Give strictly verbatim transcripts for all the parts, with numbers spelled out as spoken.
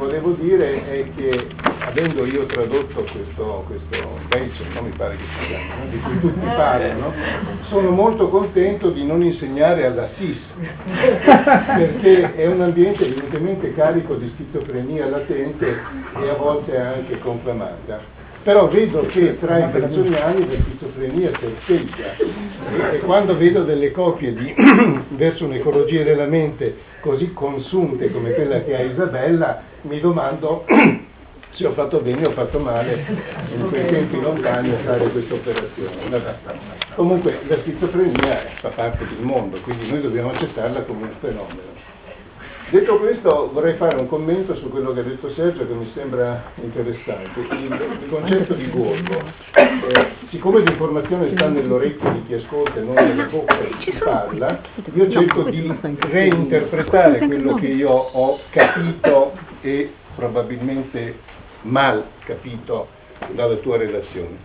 volevo dire è che, avendo io tradotto questo, questo Bateson, non mi pare che si chiami, di cui tutti parlano, sono molto contento di non insegnare alla S I S, perché è un ambiente evidentemente carico di schizofrenia latente e a volte anche conclamata. Però vedo che tra i belsoniani la schizofrenia serpeggia e, e quando vedo delle copie di verso un'ecologia della mente così consunte come quella che ha Isabella, mi domando se ho fatto bene o ho fatto male in quei tempi lontani a fare questa operazione. Comunque la schizofrenia fa parte del mondo, quindi noi dobbiamo accettarla come un fenomeno. Detto questo, vorrei fare un commento su quello che ha detto Sergio, che mi sembra interessante. Il, il concetto di gorgo, eh, siccome l'informazione sta nell'orecchio di chi ascolta e non nella bocca di chi parla, io cerco di reinterpretare quello che io ho capito e probabilmente mal capito dalla tua relazione.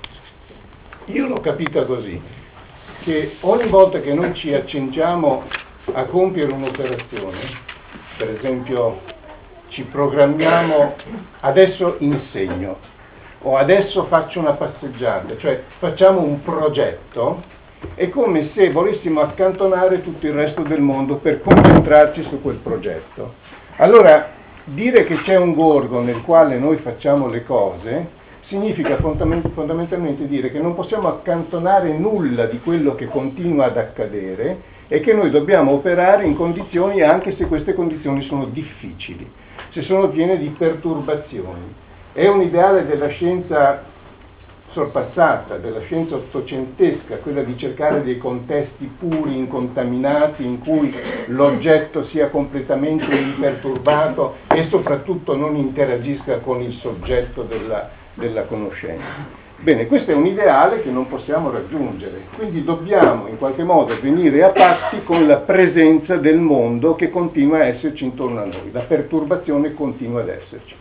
Io l'ho capita così, che ogni volta che noi ci accingiamo a compiere un'operazione, per esempio ci programmiamo adesso insegno o adesso faccio una passeggiata, cioè facciamo un progetto, è come se volessimo accantonare tutto il resto del mondo per concentrarci su quel progetto. Allora dire che c'è un gorgo nel quale noi facciamo le cose significa fondamentalmente dire che non possiamo accantonare nulla di quello che continua ad accadere e che noi dobbiamo operare in condizioni, anche se queste condizioni sono difficili, se sono piene di perturbazioni. È un ideale della scienza sorpassata, della scienza ottocentesca, quella di cercare dei contesti puri, incontaminati, in cui l'oggetto sia completamente imperturbato e soprattutto non interagisca con il soggetto della, della conoscenza. Bene, questo è un ideale che non possiamo raggiungere, quindi dobbiamo in qualche modo venire a patti con la presenza del mondo che continua a esserci intorno a noi, la perturbazione continua ad esserci.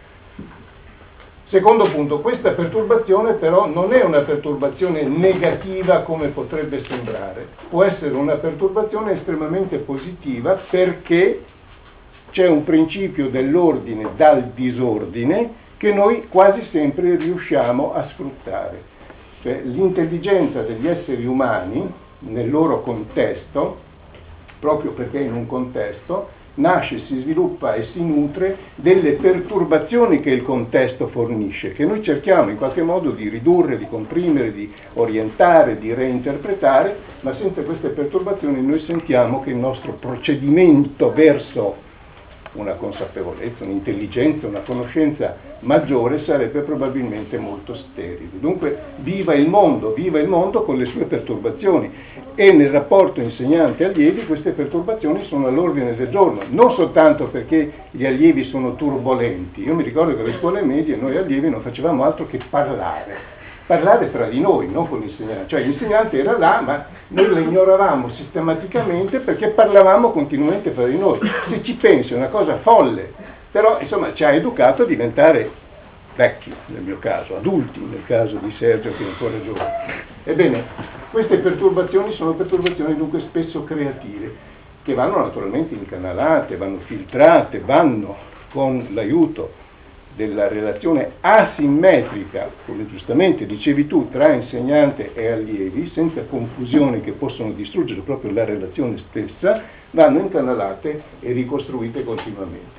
Secondo punto, questa perturbazione però non è una perturbazione negativa come potrebbe sembrare, può essere una perturbazione estremamente positiva perché c'è un principio dell'ordine dal disordine che noi quasi sempre riusciamo a sfruttare. Cioè, l'intelligenza degli esseri umani nel loro contesto, proprio perché in un contesto, nasce, si sviluppa e si nutre delle perturbazioni che il contesto fornisce, che noi cerchiamo in qualche modo di ridurre, di comprimere, di orientare, di reinterpretare, ma senza queste perturbazioni noi sentiamo che il nostro procedimento verso una consapevolezza, un'intelligenza, una conoscenza maggiore sarebbe probabilmente molto sterile. Dunque viva il mondo, viva il mondo con le sue perturbazioni e nel rapporto insegnante-allievi queste perturbazioni sono all'ordine del giorno, non soltanto perché gli allievi sono turbolenti. Io mi ricordo che alle scuole medie noi allievi non facevamo altro che parlare, parlare tra di noi, non con l'insegnante, cioè l'insegnante era là ma noi lo ignoravamo sistematicamente perché parlavamo continuamente fra di noi. Se ci pensi è una cosa folle, però insomma ci ha educato a diventare vecchi nel mio caso, adulti nel caso di Sergio che è ancora giovane. Ebbene, queste perturbazioni sono perturbazioni dunque spesso creative, che vanno naturalmente incanalate, vanno filtrate, vanno con l'aiuto della relazione asimmetrica, come giustamente dicevi tu, tra insegnante e allievi, senza confusioni che possono distruggere proprio la relazione stessa, vanno incanalate e ricostruite continuamente.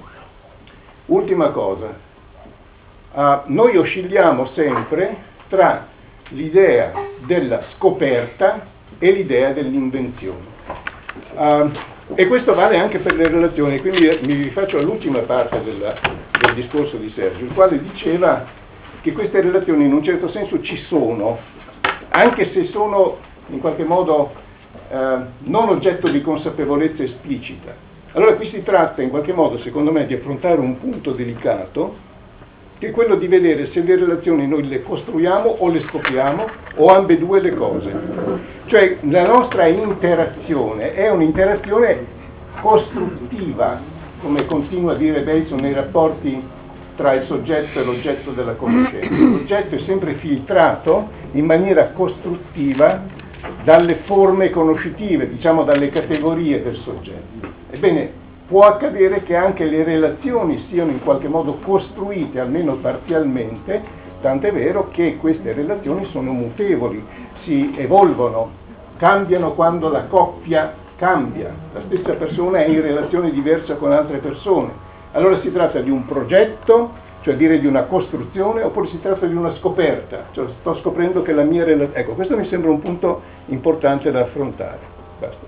Ultima cosa, uh, noi oscilliamo sempre tra l'idea della scoperta e l'idea dell'invenzione. Uh, e questo vale anche per le relazioni, quindi mi rifaccio all'ultima parte della, del discorso di Sergio, il quale diceva che queste relazioni in un certo senso ci sono, anche se sono in qualche modo eh, non oggetto di consapevolezza esplicita. Allora qui si tratta in qualche modo, secondo me, di affrontare un punto delicato, che è quello di vedere se le relazioni noi le costruiamo o le scopriamo, o ambedue le cose. Cioè la nostra interazione è un'interazione costruttiva, come continua a dire Bateson nei rapporti tra il soggetto e l'oggetto della conoscenza. L'oggetto è sempre filtrato in maniera costruttiva dalle forme conoscitive, diciamo dalle categorie del soggetto. Ebbene, può accadere che anche le relazioni siano in qualche modo costruite, almeno parzialmente, tant'è vero che queste relazioni sono mutevoli, si evolvono, cambiano quando la coppia cambia, la stessa persona è in relazione diversa con altre persone. Allora si tratta di un progetto, cioè dire di una costruzione, oppure si tratta di una scoperta, cioè sto scoprendo che la mia relazione... Ecco, questo mi sembra un punto importante da affrontare. Basta.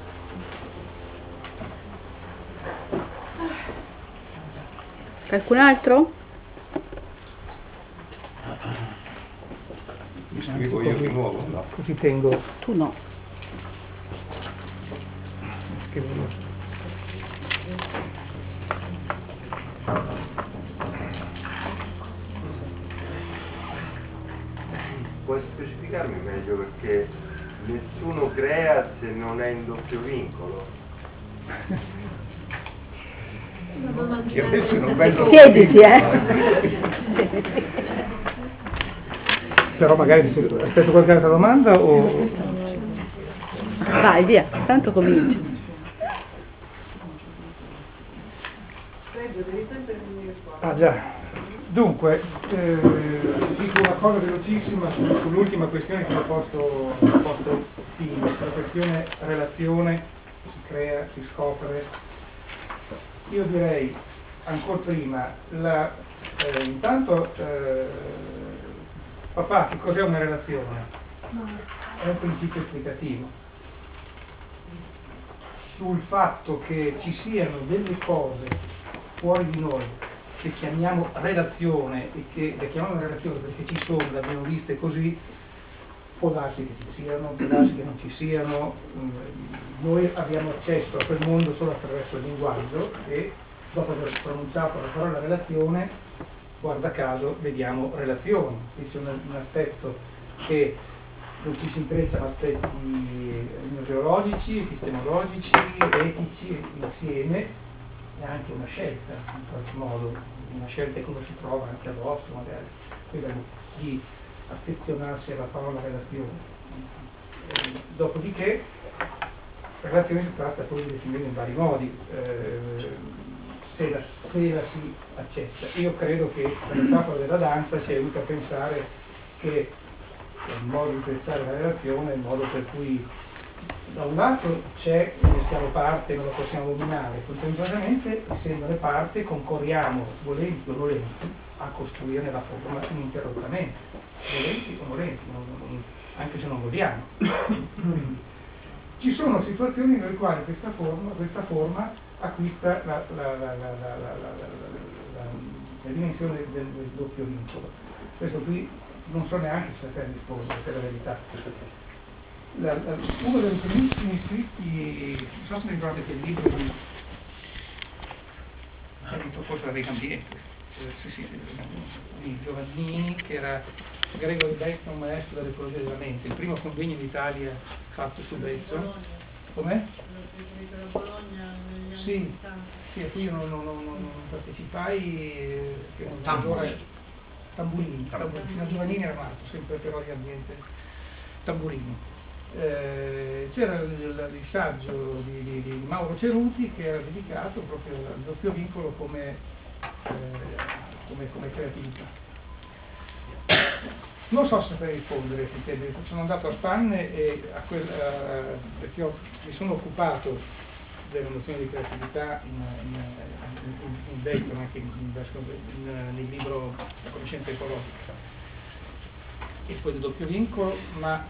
Qualcun altro? Mi scrivo io di nuovo? No. Così tengo. Tu no. Scrivo io. Puoi specificarmi meglio, perché nessuno crea se non è in doppio vincolo. Che adesso non vedo... Siediti, eh! Però magari se, aspetto qualche altra domanda o... Vai, via, tanto cominci. Ah già. Dunque, eh, dico una cosa velocissima su, sull'ultima questione che ho posto, che ho posto prima, la questione relazione, si crea, si scopre. Io direi, ancora prima, la, eh, intanto, eh, papà, che cos'è una relazione? È un principio esplicativo sul fatto che ci siano delle cose fuori di noi che chiamiamo relazione e che le chiamiamo relazione perché ci sono, le abbiamo viste così, può darsi che ci siano, può darsi che non ci siano, noi abbiamo accesso a quel mondo solo attraverso il linguaggio e dopo aver pronunciato la parola relazione, guarda caso, vediamo relazioni. Qui c'è un, un aspetto che non ci si intrecciano aspetti geologici, epistemologici, etici insieme. È anche una scelta, in qualche modo, una scelta che uno si trova anche addosso, magari, quella di affezionarsi alla parola relazione. Eh, dopodiché, relazione si tratta poi di definire in vari modi, eh, se, la, se la si accetta. Io credo che la metafora della danza ci aiuta a pensare che il modo di pensare la relazione è il modo per cui da un lato c'è, ne siamo parte e non lo possiamo dominare, contemporaneamente, essendone parte, concorriamo, volenti o nolenti, a costruirne la forma ininterrottamente, volenti o nolenti, non, non, anche se non vogliamo. Quindi, ci sono situazioni nelle quali questa forma, questa forma acquista la, la, la, la, la, la, la, la, la dimensione del, del doppio vincolo. Questo qui non so neanche se saper rispondere, per la verità. La, la, uno dei primissimi scritti, non so se mi ricordate che il libro di edito forse da Legambiente, eh, sì, sì, di Giovannini, che era Gregory Bateson, un maestro dell'ecologia della mente, il primo convegno in Italia fatto su Bateson. Com'è? Sì, sì, a cui io non, non, non, non partecipai, eh, che non Tamburini. Tamburini, Tamburini, fino a Giovannini era nato, sempre però di ambiente. Tamburini. Eh, c'era il, il, il saggio di, di, di Mauro Ceruti che era dedicato proprio al doppio vincolo come, eh, come, come creatività. Non so se saprei rispondere, sono andato a spanne e a quel, uh, perché ho, mi sono occupato della nozione di creatività in, in, in, in Bateson, anche in, in, in, nel libro La conoscenza ecologica e poi del doppio vincolo, ma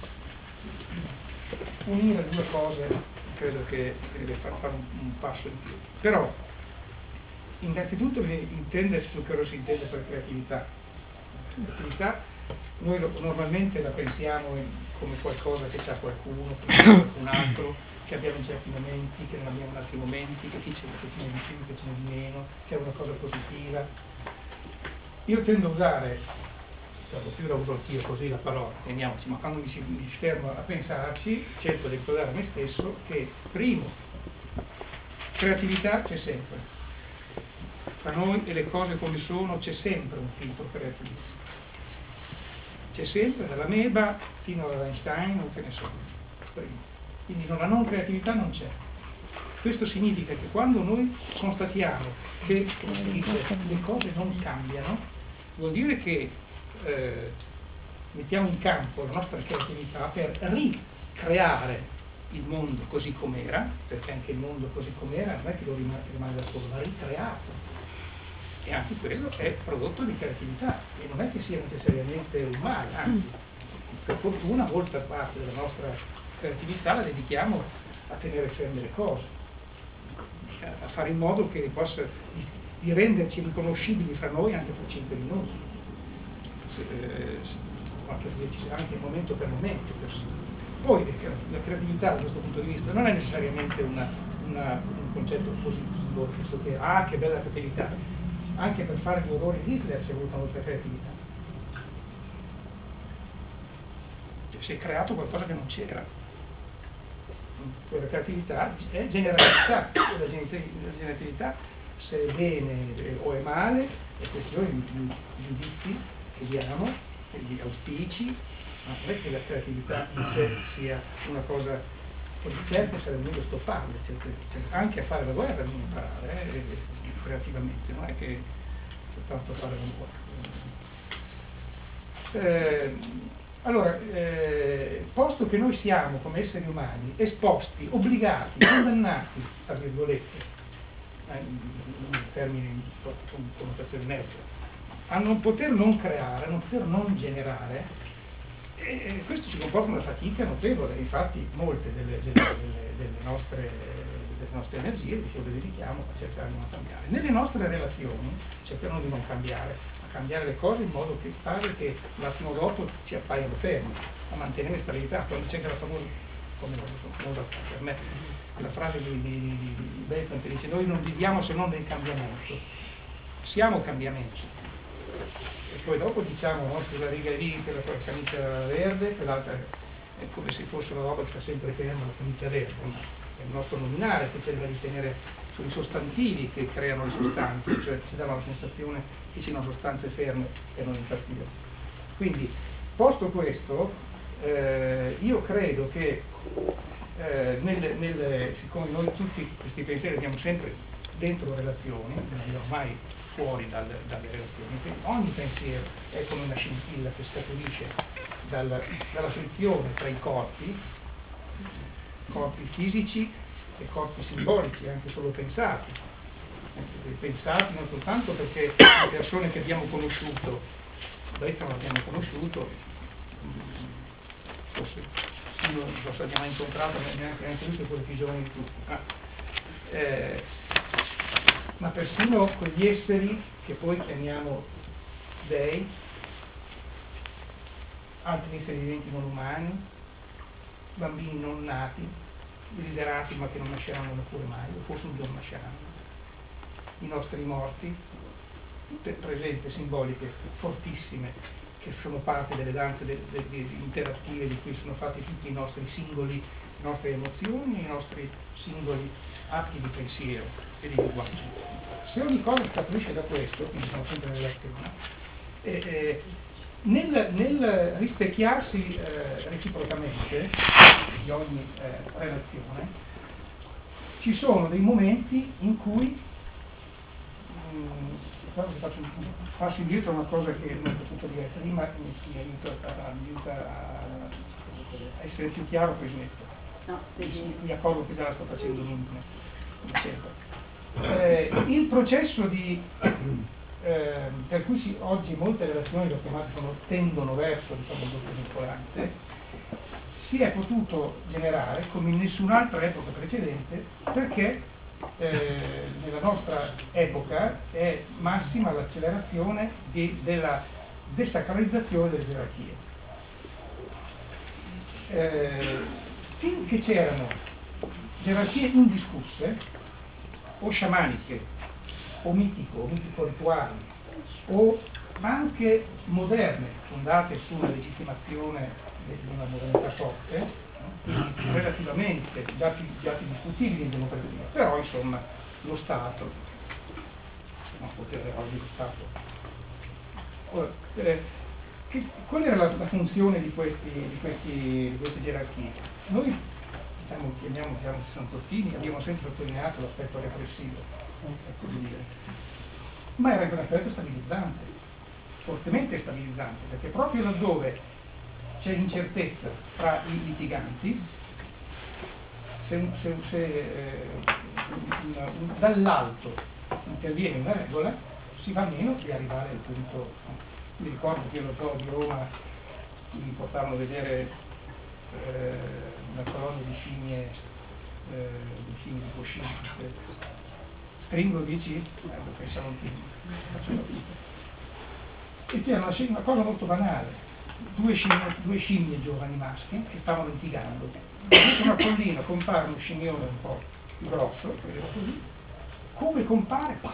unire due cose credo che deve far fare un, un passo in più. Però innanzitutto bisogna intendersi su che cosa si intende per creatività. Creatività noi lo, normalmente la pensiamo in, come qualcosa che c'ha qualcuno, che c'è qualcun altro, che abbiamo in certi momenti, che non abbiamo in altri momenti, che, che ce n'è di più, che ce n'è di meno, che è una cosa positiva. Io tendo a usare, cioè, più la uso anch'io così la parola, teniamoci, ma quando mi, si, mi fermo a pensarci, cerco di ricordare a me stesso che, primo, creatività c'è sempre. Tra noi e le cose come sono c'è sempre un filtro creativo. C'è sempre, dall'ameba fino all'Einstein, non ce ne sono. Primo. Quindi no, la non creatività non c'è. Questo significa che quando noi constatiamo che, come si dice, le cose non cambiano, vuol dire che eh, mettiamo in campo la nostra creatività per ricreare il mondo così com'era, perché anche il mondo così com'era non è che lo rimane, rimane da solo, ma ricreato. E anche quello è prodotto di creatività e non è che sia necessariamente un male, anzi, per fortuna molta parte della nostra creatività la dedichiamo a tenere ferme le cose, a fare in modo che possa di, di renderci riconoscibili fra noi anche per cinque minuti, se, eh, anche se ci sarà anche un momento per momento. Poi la creatività da questo punto di vista non è necessariamente una, una, un concetto positivo, nel senso che ah che bella creatività, anche per fare gli orrori di Hitler ci è voluta molta creatività, cioè, si è creato qualcosa che non c'era. Quella creatività è generatività, la generatività se è bene o è male è questione di, di giudizi che diamo, di auspici, ma non è che la creatività in sé sia una cosa, certe sarebbe meglio stopparle, certe, certe, anche a fare la guerra bisogna imparare eh, creativamente, non è che soltanto fare la guerra. Eh, Allora, eh, posto che noi siamo come esseri umani esposti, obbligati, condannati, tra virgolette, eh, in termini con connotazione neutra, a non poter non creare, a non poter non generare, eh, questo ci comporta una fatica notevole. Infatti molte delle, delle, delle, delle, nostre, delle nostre energie le dedichiamo a cercare di non cambiare. Nelle nostre relazioni cerchiamo di non cambiare, cambiare le cose in modo che tale che l'attimo dopo ci appaiano fermi, a mantenere stabilità. Quando c'è quella famosa, come famosa per me, quella frase di, di, di, di Bacon che dice noi non viviamo se non nel cambiamento, siamo cambiamento. E poi dopo diciamo no, quella riga lì, quella con la camicia verde, quell'altra è come se fosse una roba che sta sempre ferma, la camicia verde, ma è il nostro nominale che cerca di tenere sui sostantivi che creano le sostanze, cioè ci danno la sensazione che ci sono sostanze ferme e non impazzire. Quindi, posto questo, eh, io credo che eh, nel, nel, siccome noi tutti questi pensieri abbiamo sempre dentro relazioni, non abbiamo mai fuori dal, dalle relazioni, quindi ogni pensiero è come una scintilla che scaturisce dal, dalla frizione tra i corpi, corpi fisici e corpi simbolici, anche solo pensati, pensati non soltanto perché le persone che abbiamo conosciuto, Bacon l'abbiamo conosciuto, forse non so se abbiamo mai incontrato neanche, neanche lui, che è quello più giovane di tutti, ah, eh, ma persino quegli esseri che poi chiamiamo dei, altri esseri viventi non umani, bambini non nati, desiderati ma che non nasceranno neppure mai, o forse un giorno nasceranno, i nostri morti, tutte presenze simboliche fortissime che sono parte delle danze de, de, de, interattive di cui sono fatti tutti i nostri singoli, le nostre emozioni, i nostri singoli atti di pensiero e di linguaggio. Se ogni cosa scaturisce da questo, quindi siamo sempre in relazione, eh, eh, nel, nel rispecchiarsi eh, reciprocamente di ogni eh, relazione, ci sono dei momenti in cui mh, faccio un passo indietro a una cosa che non ho potuto dire prima, mi, mi aiuta, a, mi aiuta a, a essere più chiaro, poi smetto. No, mi, mi accorgo che già la sto facendo lunga, come sempre. Eh, il processo di eh, per cui si, oggi molte relazioni l'ho chiamate sono, tendono verso diciamo, il doppio vincolante, si è potuto generare come in nessun'altra epoca precedente perché eh, nella nostra epoca è massima l'accelerazione di, della desacralizzazione delle gerarchie. Eh, finché c'erano gerarchie indiscusse o sciamaniche o mitico, o mitico-rituali o anche moderne, fondate sulla legittimazione di una modernità forte, no? Quindi relativamente già più, già più discutibili in democrazia, però insomma lo Stato, no, potere oggi lo Stato. Ora, eh, che, qual era la, la funzione di, questi, di, questi, di queste gerarchie? Noi siamo, chiamiamo, siamo sessantottini, abbiamo sempre sottolineato l'aspetto repressivo, per così dire. Ma era anche un aspetto stabilizzante, fortemente stabilizzante, perché proprio laddove c'è incertezza fra i litiganti, se, se, se eh, dall'alto interviene una regola, si va meno di arrivare al punto. Mi ricordo che lo zoo di Roma mi portarono a vedere eh, una colonia di scimmie, eh, di scimmie di Coscini. Stringo, dici? Eh, pensavo che faccio e c'era una, una cosa molto banale. Due scimmie, due scimmie giovani maschi che stavano litigando. Su una collina compare uno scimmione un po' più grosso, vedeva così, come compare, pam!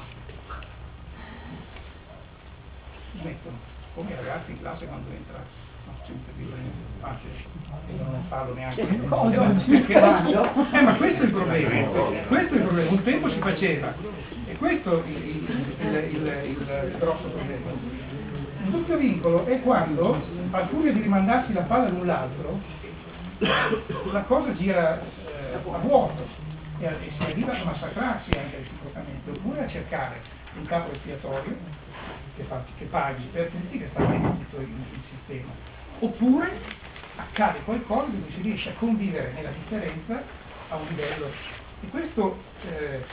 Smettono, come i ragazzi in classe quando entra, no, sempre più facile, e non farlo neanche. Perché no? Eh, ma questo è il problema, questo è il problema, un tempo si faceva, e questo è il, il, il, il, il grosso problema. Il doppio vincolo è quando, al furia di rimandarsi la palla l'un l'altro, la cosa gira eh, a vuoto e, e si arriva a massacrarsi anche reciprocamente, oppure a cercare un capo espiatorio che, fa, che paghi per tutti, che sta bene tutto il, il sistema, oppure accade qualcosa dove si riesce a convivere nella differenza a un livello, e questo eh,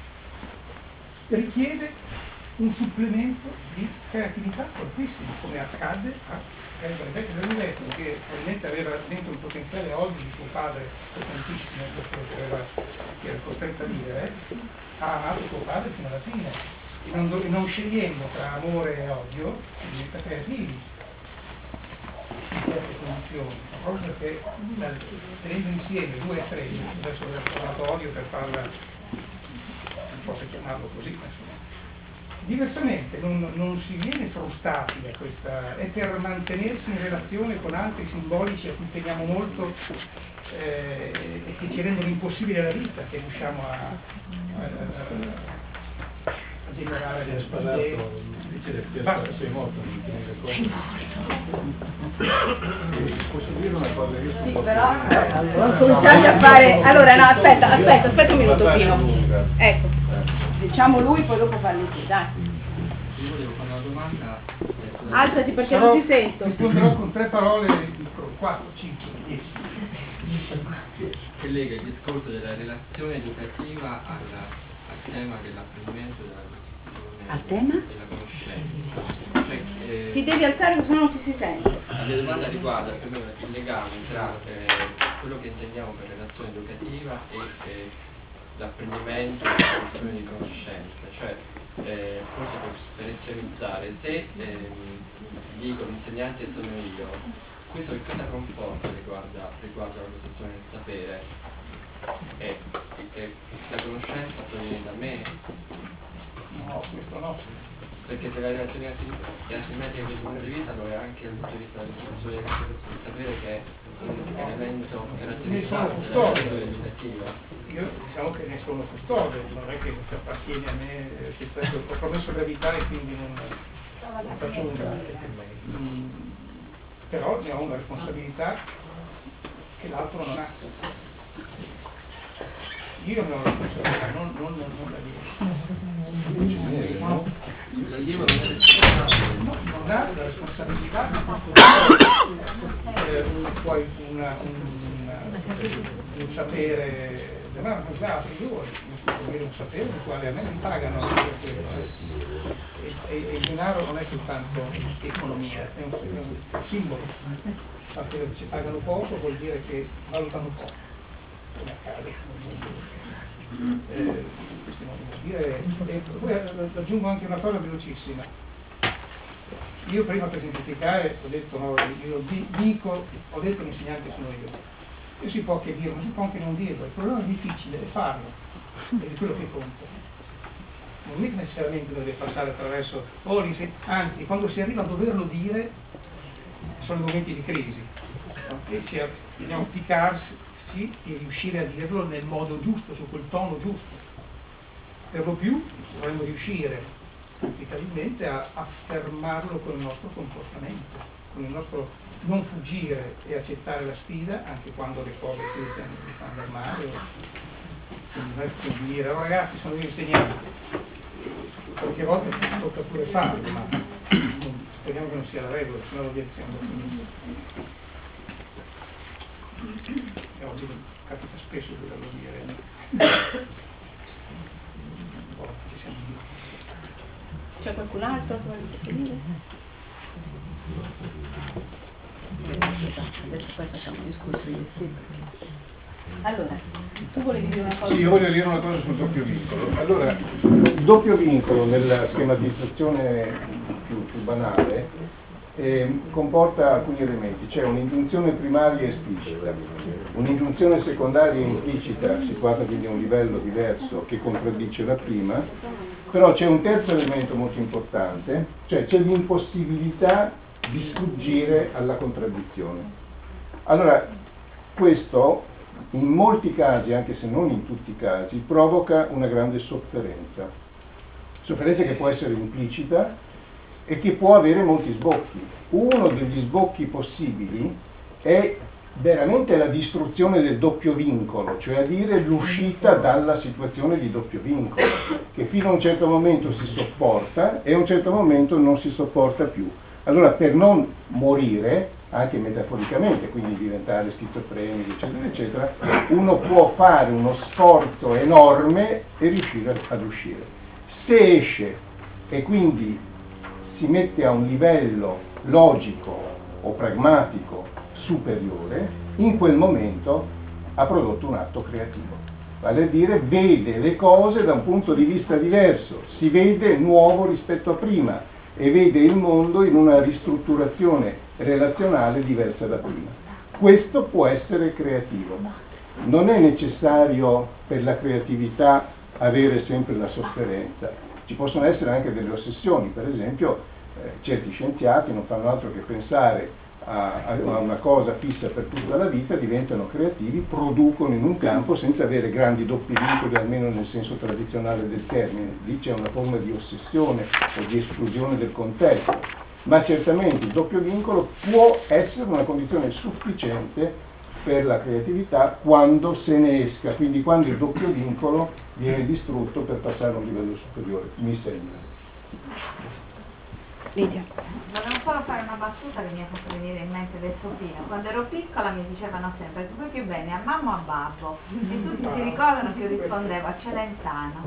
richiede un supplemento di creatività fortissimo, come accade a Rebecca del Rovetto, che probabilmente aveva dentro un potenziale odio di suo padre potentissimo, che era, che era costretto a vivere, ha amato suo padre fino alla fine, e non, do, non scegliendo tra amore e odio, diventa creativi in certe condizioni, proprio perché tenendo insieme due estremi, adesso ho chiamato odio per farla, non so se chiamarlo così, insomma. Diversamente non, non si viene frustati da questa, è per mantenersi in relazione con altri simbolici a cui teniamo molto eh, e che ci rendono impossibile la vita, che riusciamo a, a, a, a generare delle spazio. Basta. Sei morto, non ti rendi conto? Posso dire una cosa? Io Sì, però allora, cominciate a fare. Allora no, aspetta, aspetta, aspetta un minuto Pino. Ecco. Diciamo lui, poi dopo parli tu, dai. Io volevo fare una domanda. Alzati perché Sarò, non ti sento. Risponderò con tre parole, quattro, cinque, dieci. Che lega il discorso della relazione educativa alla, al tema dell'apprendimento della costruzione Al tema? della conoscenza. Cioè, eh, Ti devi alzare perché sennò non ti si sente. la mia domanda riguarda più o meno il legame tra eh, quello che intendiamo per relazione educativa e eh, l'apprendimento e la costruzione di conoscenza, cioè eh, forse per, per estremizzare, se ehm, dico l'insegnante sono io, questo che cosa comporta riguarda, riguardo alla costruzione del sapere? E, e la conoscenza proviene da me? No, questo no. Perché se la relazione è asimmetrica da questo punto di vista, allora anche dal punto di vista della costruzione del sapere che è un elemento caratterizzante della costruzione educativa. Io diciamo che ne sono custode, non è che appartiene a me, che ho promesso gravità e quindi non, non faccio un grande. Mm, però ne ho una responsabilità che l'altro non ha. Io ne ho la responsabilità, non, non, non, non la dico. No, non ha la responsabilità di costruire poi una, una, un sapere. Ma non già a priori, io un sapere del quale a me mi pagano e, e, e il denaro non è soltanto economia, è un, è un simbolo. Infatti se ci pagano poco vuol dire che valutano poco, come accade. Eh, vuol dire, e poi aggiungo anche una cosa velocissima. Io prima per semplificare ho detto, no, io dico, ho detto l'insegnante sono io. E si può anche dirlo, ma si può anche non dirlo, il problema è difficile, è farlo, ed è quello che conta. Non è che necessariamente deve passare attraverso, oh, anzi, quando si arriva a doverlo dire, sono i momenti di crisi, no? E ci dobbiamo piccarsi e riuscire a dirlo nel modo giusto, su quel tono giusto. Per lo più dovremmo riuscire, applicabilmente, a affermarlo con il nostro comportamento. con il nostro non fuggire e accettare la sfida, anche quando le cose si fanno andare male, o, quindi non è più dire, oh, ragazzi, sono io insegnante, qualche volta tocca pure farlo, ma speriamo che non sia la regola, se no lo siamo finiti. E oggi capita spesso di doverlo dire. C'è qualcun altro che vuole intervenire? Adesso poi facciamo un discorso io e te. Allora, tu volevi dire una cosa? Sì, io voglio dire una cosa sul doppio vincolo. Allora, il doppio vincolo nella schematizzazione più, più banale eh, comporta alcuni elementi. C'è un'ingiunzione primaria esplicita, un'ingiunzione secondaria implicita, situata quindi a un livello diverso, che contraddice la prima. Però c'è un terzo elemento molto importante, cioè c'è l'impossibilità di sfuggire alla contraddizione. Allora, questo in molti casi, anche se non in tutti i casi, provoca una grande sofferenza. Sofferenza che può essere implicita e che può avere molti sbocchi. Uno degli sbocchi possibili è veramente la distruzione del doppio vincolo, cioè a dire l'uscita dalla situazione di doppio vincolo, che fino a un certo momento si sopporta e a un certo momento non si sopporta più. Allora, per non morire, anche metaforicamente, quindi diventare schizofrenici, eccetera, eccetera, uno può fare uno sforzo enorme e riuscire ad uscire. Se esce e quindi si mette a un livello logico o pragmatico superiore, in quel momento ha prodotto un atto creativo, vale a dire vede le cose da un punto di vista diverso, si vede nuovo rispetto a prima e vede il mondo in una ristrutturazione relazionale diversa da prima. Questo può essere creativo. Non è necessario per la creatività avere sempre la sofferenza, ci possono essere anche delle ossessioni, per esempio eh, certi scienziati non fanno altro che pensare a, a una cosa fissa per tutta la vita, diventano creativi, producono in un campo senza avere grandi doppi vincoli, almeno nel senso tradizionale del termine. Lì c'è una forma di ossessione o di esclusione del contesto, ma certamente il doppio vincolo può essere una condizione sufficiente per la creatività quando se ne esca, quindi quando il doppio vincolo viene distrutto per passare a un livello superiore, mi sembra. Lidia. Volevo solo fare una battuta che mi ha fatto venire in mente adesso fino. Quando ero piccola mi dicevano sempre tu vuoi più bene a mamma o a babbo? E tutti si ricordano che io rispondevo a Celentano.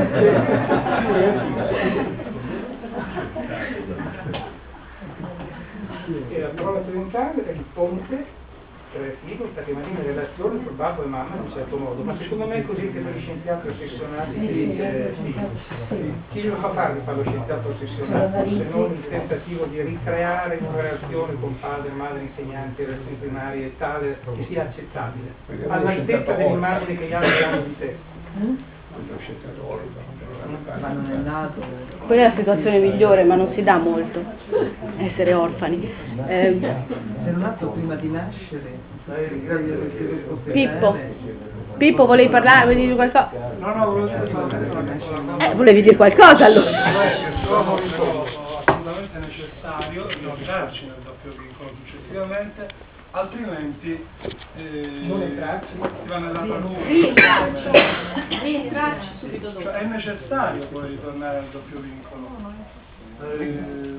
E la parola Celentano è il ponte creativo per rimanere in relazione con babbo e mamma in un certo modo, ma secondo me è così che per gli scienziati ossessionati si dice sì. Chi lo fa fare di fare lo scienziato ossessionato, se non il tentativo di ricreare una relazione con padre, madre, insegnanti, relazioni primarie tale che sia accettabile, all'altezza dell'immagine che gli altri hanno di te. Quella è la situazione migliore, ma non si dà molto essere orfani. Eh, Se non nato prima di nascere, Pippo, Pippo volevi parlare, volevi dire qualcosa? No, no, volevo dire qualcosa. Eh, volevi dire qualcosa allora? Trovo assolutamente necessario inoltrarci nel doppio vincolo successivamente, altrimenti eh, Non entrarci. si va nella paura. Rientrarci, rientrarci subito dopo. Cioè, è necessario poi ritornare al doppio vincolo. Eh,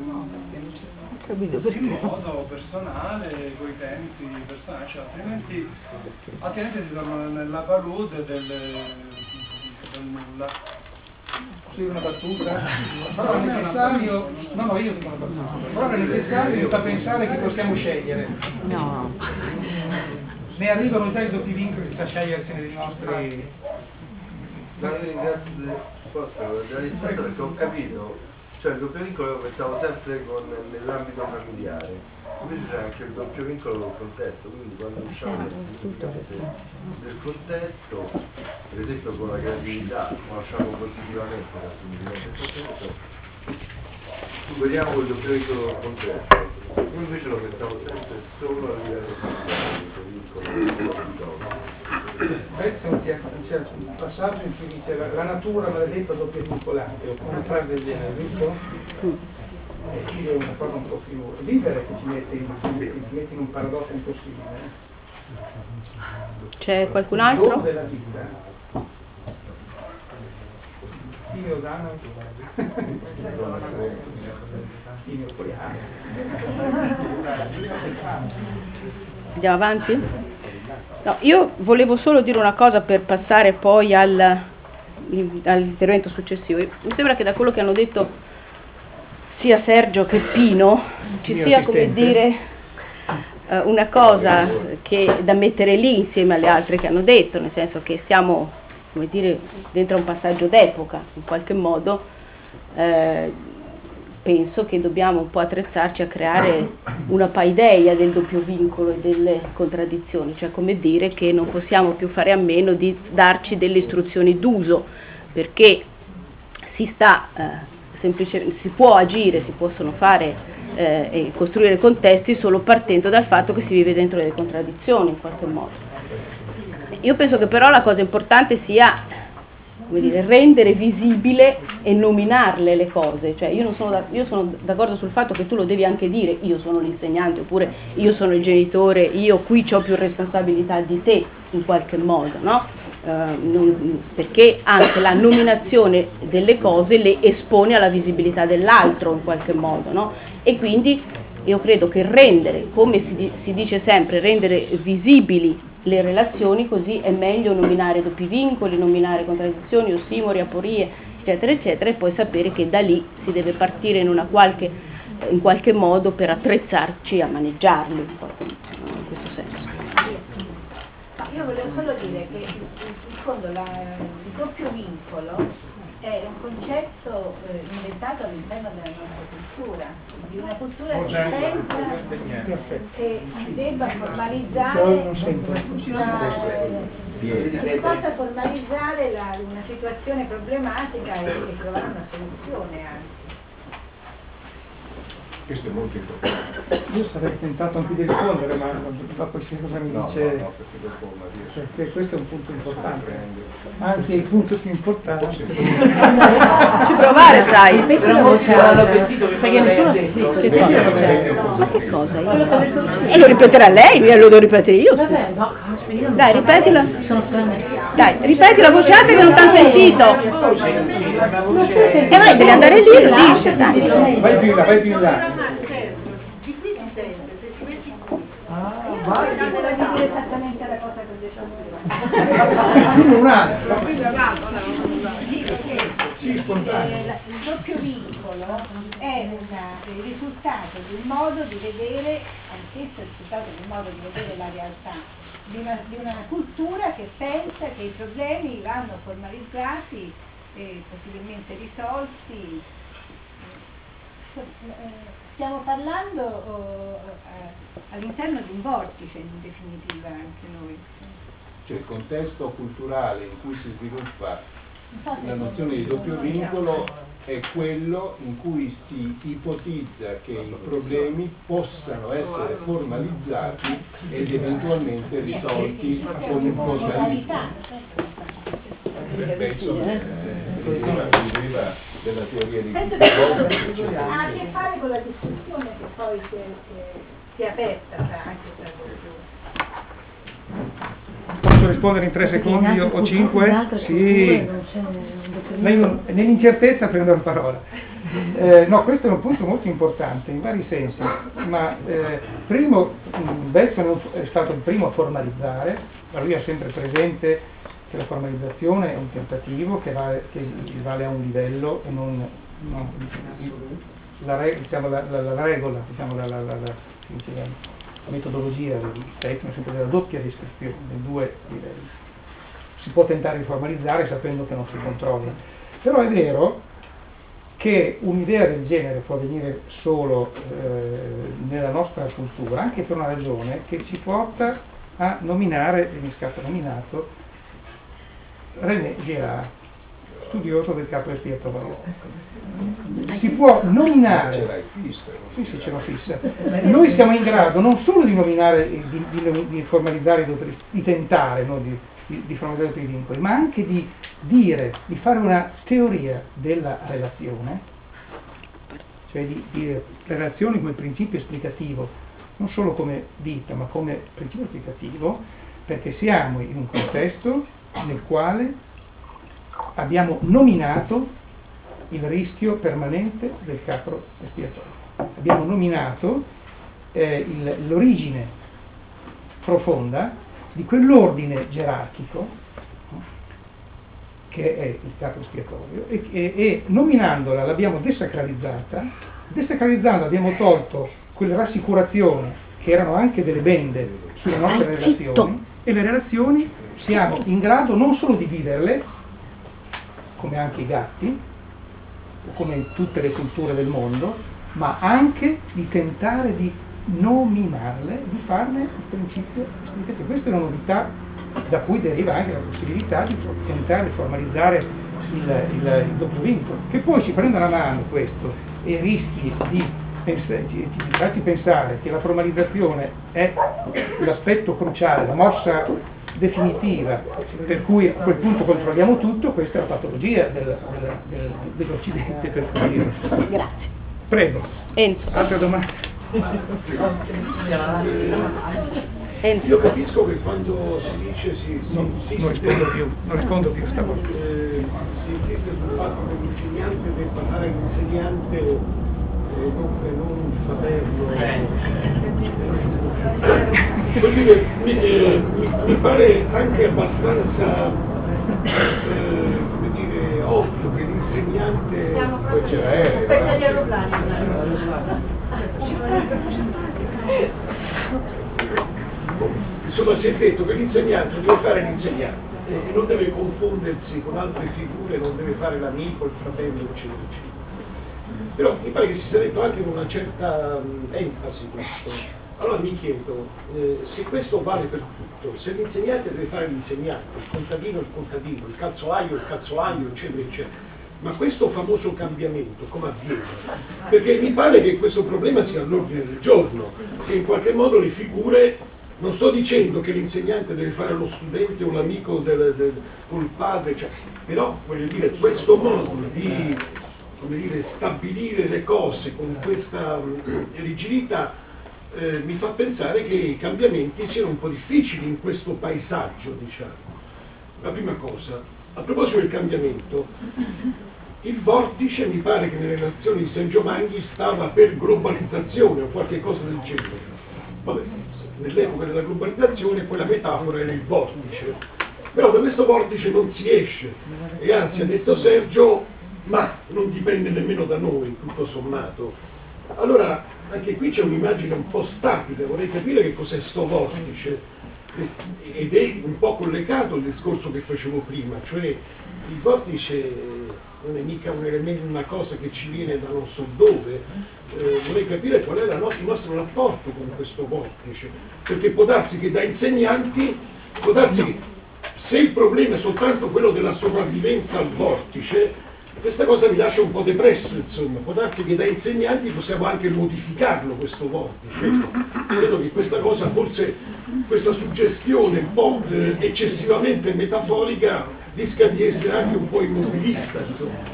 in modo personale, coi tempi personali, cioè, altrimenti, altrimenti si torna nella palude del, del nulla. Sì, una battuta, però è necessario, no no io dico una battuta, però è necessario da pensare che possiamo scegliere. No. Ne arrivano già i doppi vincoli senza scegliersene dei nostri. La ringrazio, posso, la risposta perché ho capito, cioè il doppio vincolo lo pensavo sempre con, nell'ambito familiare, invece c'è anche il doppio vincolo col contesto, quindi quando usciamo del contesto, per esempio con la creatività, conosciamo positivamente la significato del contesto, vediamo il doppio vincolo col contesto, io invece lo pensavo sempre solo a livello familiare, il vincolo di C'è un passaggio in cui dice la, la natura maledetta doppia vincolante, o una frase del genere, giusto? E qui è una cosa un po' più libera che ci mette in, ci mette in un paradosso impossibile. C'è qualcun Il altro? dono della vita. Timeo Dano. Timeo Poliano. Andiamo avanti? No, io volevo solo dire una cosa per passare poi al, all'intervento successivo. Mi sembra che da quello che hanno detto sia Sergio che Pino ci sia, come dire, una cosa che da mettere lì insieme alle altre che hanno detto, nel senso che siamo, come dire, dentro un passaggio d'epoca in qualche modo. eh, penso che dobbiamo un po' attrezzarci a creare una paideia del doppio vincolo e delle contraddizioni, cioè come dire che non possiamo più fare a meno di darci delle istruzioni d'uso, perché si sta eh, semplicemente, si può agire, si possono fare eh, e costruire contesti solo partendo dal fatto che si vive dentro delle contraddizioni in qualche modo. Io penso che però la cosa importante sia, come dire, rendere visibile e nominarle le cose, cioè io, non sono da, io sono d'accordo sul fatto che tu lo devi anche dire, io sono l'insegnante oppure io sono il genitore, io qui ho più responsabilità di te in qualche modo, no? Uh, non, perché anche la nominazione delle cose le espone alla visibilità dell'altro in qualche modo, no? E quindi io credo che rendere, come si, si dice sempre, rendere visibili le relazioni, così è meglio nominare doppi vincoli, nominare contraddizioni, ossimori, aporie, eccetera, eccetera, e poi sapere che da lì si deve partire in una qualche, in qualche modo per attrezzarci a maneggiarli, in, qualche, in questo senso. Io volevo solo dire che in fondo la, il doppio vincolo è un concetto eh, inventato all'interno della nostra cultura, di una cultura che pensa che si debba formalizzare una, che si possa formalizzare la, una situazione problematica e, e trovare una soluzione anche. Questo è molto importante. Io sarei tentato anche di rispondere, ma dopo che cosa mi No, dice, no, no, perché dopo Maria perché questo è un punto importante, anche il punto più importante. Ci provare, sai, perché nessuno ha sentito. Che cosa? E lo ripeterà lei, io lo devo ripetere io. Dai, ripetila. Dai, ripeti la voce alta che non ti hanno sentito. E vai, devi andare lì e lo dice, dai. Vai più in là, vai più in là. Vai a dire esattamente la cosa che ho detto Dimmi un'altra. Il doppio vincolo è una, il risultato di un modo di vedere, anch'esso è il risultato di un modo di vedere la realtà, di una, di una cultura che pensa che i problemi vanno formalizzati e possibilmente risolti. Stiamo parlando oh, eh, all'interno di un vortice, in definitiva, anche noi. Cioè il contesto culturale in cui si sviluppa So la nozione di doppio vincolo è quello in cui si ipotizza che i problemi possano essere formalizzati ed eventualmente risolti con un formalismo. Penso che prima viveva della teoria di Penso che ha a che fare con la discussione che poi si è, si è, si è aperta anche tra voi. Posso rispondere in tre secondi o cinque? Sì. Nell'incertezza prendo la parola. Eh, no, questo è un punto molto importante in vari sensi, ma eh, primo, Bergson è stato il primo a formalizzare, ma lui ha sempre presente che la formalizzazione è un tentativo che vale, che vale a un livello e non, non la, diciamo, la, la, la regola, diciamo, la, la, la, la metodologia del tecnico, sempre della doppia descrizione, dei due livelli. Si può tentare di formalizzare sapendo che non si controlla, però è vero che un'idea del genere può venire solo eh, nella nostra cultura, anche per una ragione che ci porta a nominare, e mi scatta nominato, René Girard, studioso del capo espiatorio. Si può nominare, sì, sì, ce l'ho fissa. Noi siamo in grado non solo di nominare, di, di, di formalizzare, di tentare, no, di, di, di formalizzare i vincoli, ma anche di dire, di fare una teoria della relazione cioè di, di le relazioni come principio esplicativo, non solo come vita, ma come principio esplicativo, perché siamo in un contesto nel quale abbiamo nominato il rischio permanente del capro espiatorio. Abbiamo nominato eh, l'origine profonda di quell'ordine gerarchico, no, che è il capro espiatorio, e, e, e nominandola l'abbiamo desacralizzata. Desacralizzando abbiamo tolto quelle rassicurazioni che erano anche delle bende sulle nostre Dai, relazioni, zitto. e le relazioni siamo in grado non solo di viverle, come anche i gatti, o come in tutte le culture del mondo, ma anche di tentare di nominarle, di farne il principio esplicativo. Questa è una novità da cui deriva anche la possibilità di tentare di formalizzare il, il, il doppio vincolo, che poi si prenda la mano questo e rischi di, pensa, di, di farci pensare che la formalizzazione è l'aspetto cruciale, la mossa definitiva per cui a quel punto controlliamo tutto. Questa è la patologia del, del, del, dell'Occidente, per così dire. Grazie. Prego. Enzo. Altre domande? Enzo. Io capisco che quando si dice si, si Non, insiste, non rispondo più, non rispondo più stavolta. eh, si insiste sul fatto che l'insegnante debba fare l'insegnante e non, e non il fratello. Vuol dire, mi, eh, mi, mi pare anche abbastanza eh, come dire, ovvio che l'insegnante. Poi c'è l'aereo. Aspetta gli aeroplani. Insomma, si è detto che l'insegnante deve fare l'insegnante e non deve confondersi con altre figure, non deve fare l'amico, il fratello, eccetera, eccetera. Però mi pare che si sia detto anche con una certa um, enfasi questo. Allora mi chiedo, eh, se questo vale per tutto, se l'insegnante deve fare l'insegnante, il contadino il contadino, il calzolaio il calzolaio, eccetera, eccetera, ma questo famoso cambiamento come avviene? Perché mi pare che questo problema sia all'ordine del giorno, che in qualche modo le figure, non sto dicendo che l'insegnante deve fare lo studente o l'amico del, del, col padre, cioè, però voglio dire, questo modo di, come dire, stabilire le cose con questa um, rigidità eh, mi fa pensare che i cambiamenti siano un po' difficili in questo paesaggio, diciamo. La prima cosa, a proposito del cambiamento, il vortice mi pare che nelle relazioni di San Giovanni stava per globalizzazione o qualche cosa del genere. Vabbè, nell'epoca della globalizzazione quella metafora era il vortice, però da questo vortice non si esce, e anzi ha detto Sergio, ma non dipende nemmeno da noi, tutto sommato. Allora anche qui c'è un'immagine un po' statica, vorrei capire che cos'è sto vortice, ed è un po' collegato al discorso che facevo prima, cioè il vortice non è mica un elemento, una cosa che ci viene da non so dove. Eh, vorrei capire qual è la no- il nostro rapporto con questo vortice, perché può darsi che da insegnanti, può darsi che se il problema è soltanto quello della sopravvivenza al vortice, questa cosa mi lascia un po' depresso, insomma. Può darsi che da insegnanti possiamo anche modificarlo questo vortice. Credo che questa cosa, forse questa suggestione un po' eh, eccessivamente metaforica rischia di essere anche un po' immobilista, insomma.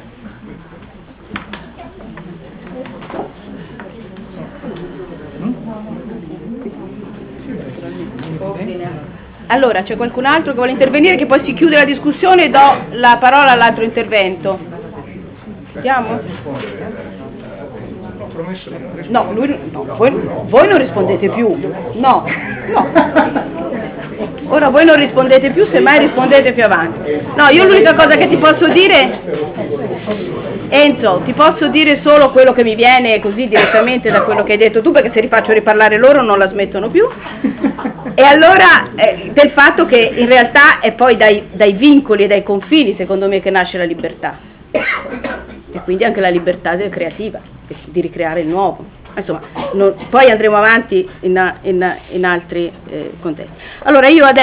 Allora, c'è qualcun altro che vuole intervenire, che poi si chiude la discussione e do la parola all'altro intervento. Chiudiamo? No, lui, no voi, voi non rispondete più. No, no. Ora voi non rispondete più, semmai rispondete più avanti. No, io l'unica cosa che ti posso dire, Enzo, ti posso dire solo quello che mi viene così direttamente da quello che hai detto tu, perché se rifaccio riparlare loro non la smettono più. E allora eh, del fatto che in realtà è poi dai, dai vincoli e dai confini, secondo me, che nasce la libertà, e quindi anche la libertà creativa, di ricreare il nuovo. Insomma, non, poi andremo avanti in, in, in altri eh, contesti. Allora io adesso